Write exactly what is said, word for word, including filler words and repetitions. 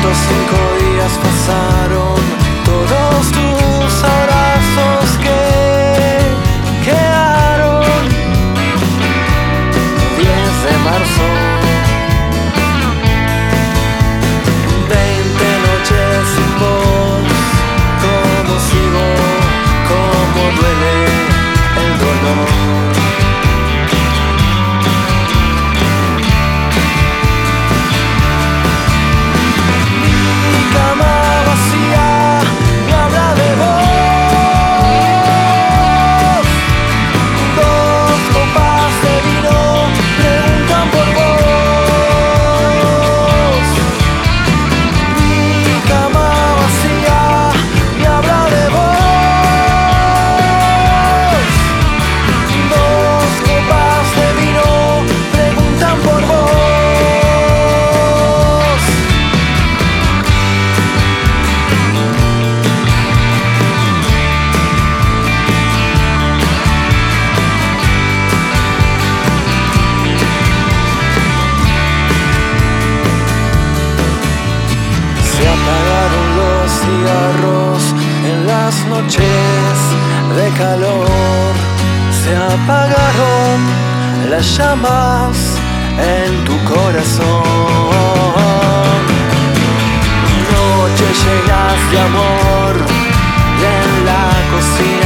Los cinco días pasaron, todos tus abrazos que quedaron. Diez de marzo, veinte noches sin vos. Cómo sigo, cómo duele el dolor. En las noches de calor se apagaron las llamas en tu corazón. Noches llenas de amor y en la cocina